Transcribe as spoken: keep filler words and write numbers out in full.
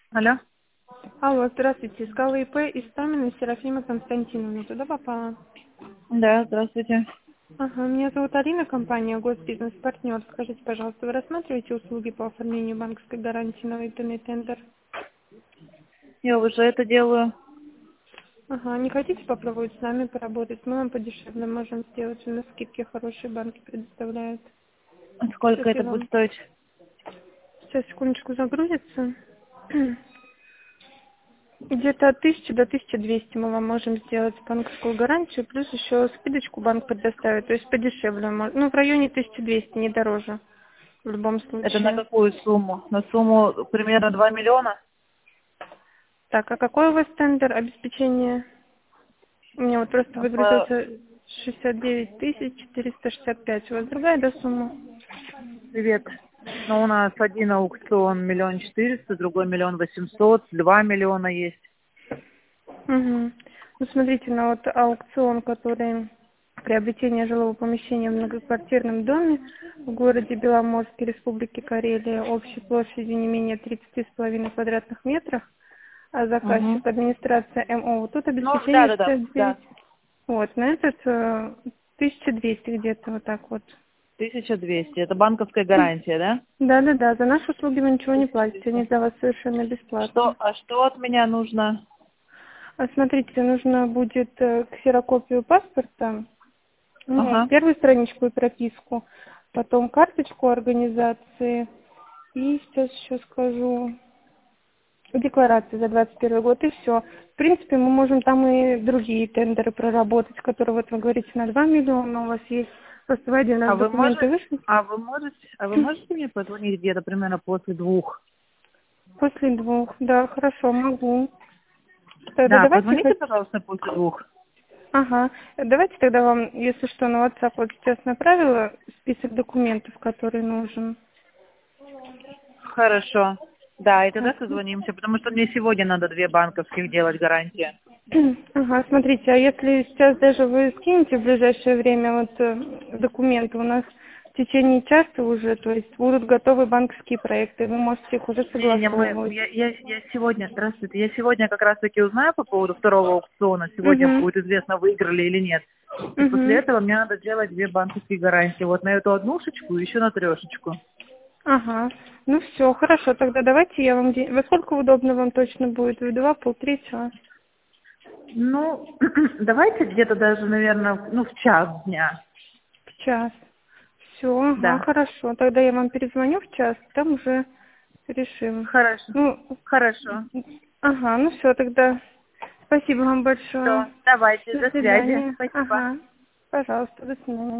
Алло. Алло, здравствуйте. Искала ИП Истомина Серафима Константиновна. Туда попала? Да, здравствуйте. Ага, меня зовут Алина, компания Госбизнес Партнер. Скажите, пожалуйста, вы рассматриваете услуги по оформлению банковской гарантии на выданный тендер? Я уже это делаю. Ага, не хотите попробовать с нами поработать? Мы вам подешевле можем сделать. У нас скидки хорошие банки предоставляют. Сколько Сейчас я это будет вам... стоить? Сейчас, секундочку, загрузится. Где-то от тысячи до тысячи двухсот мы вам можем сделать банковскую гарантию, плюс еще скидочку банк предоставит, то есть подешевле. мо- Ну, в районе тысячи двухсот, не дороже, в любом Это на случае. какую сумму? На сумму примерно два миллиона? Так, а какой у вас тендер обеспечения? У меня вот просто По... выгрузился шестьдесят девять тысяч четыреста шестьдесят пять. У вас другая, да, сумма? Привет. Ну, у нас один аукцион миллион четыреста, другой миллион восемьсот, два миллиона есть. Угу. Ну, смотрите, на вот аукцион, который приобретение жилого помещения в многоквартирном доме в городе Беломорске, Республике Карелия, общей площадью не менее тридцати с половиной квадратных метров, а Угу. заказчик администрация МО. Вот тут Ну, да, обеспечение да, да, шестьдесят девять. да. Вот, на этот э, тысяча двести где-то вот так вот. тысяча двести. Это банковская гарантия, да? Да-да-да, за наши услуги вы ничего не тысяча платите, они двести. для вас совершенно бесплатно. Что, а что от меня нужно? А смотрите, нужно будет э, ксерокопию паспорта, ну, Ага. первую страничку и прописку, потом карточку организации и сейчас еще скажу декларацию за двадцать первый год и все. В принципе, мы можем там и другие тендеры проработать, которые, вот вы говорите, на два миллиона у вас есть. Просто в один А раз вы документы можете, вышли. а вы можете, а вы можете мне позвонить где-то примерно после двух? После двух, да, хорошо, могу. Тогда Да, давайте позвоните, хоть... пожалуйста, после двух. Ага, давайте тогда вам, если что, на WhatsApp вот сейчас направила список документов, которые нужен. Хорошо. Да, и тогда Так. созвонимся, потому что мне сегодня надо две банковских делать гарантии. Ага, смотрите, а если сейчас даже вы скинете в ближайшее время вот э, документы, у нас в течение часа уже, то есть будут готовы банковские проекты, вы можете их уже Не-не-не, мы, согласовывать. я, я, я сегодня, здравствуйте, я сегодня как раз-таки узнаю по поводу второго аукциона, сегодня Угу, будет известно, выиграли или нет. И после угу, этого мне надо делать две банковские гарантии, вот на эту однушечку и еще на трешечку. ага. Ну все, хорошо, тогда давайте я вам... де- Во сколько удобно вам точно будет? В два, полтора час? Ну, давайте где-то даже, наверное, ну, в час дня. В час. Все, ага, Да. хорошо. Тогда я вам перезвоню в час, там уже решим. Хорошо. Ну, Хорошо. ага, ну все, тогда спасибо вам большое. Все, давайте, До до связи. свидания. Спасибо. Ага. Пожалуйста, до свидания.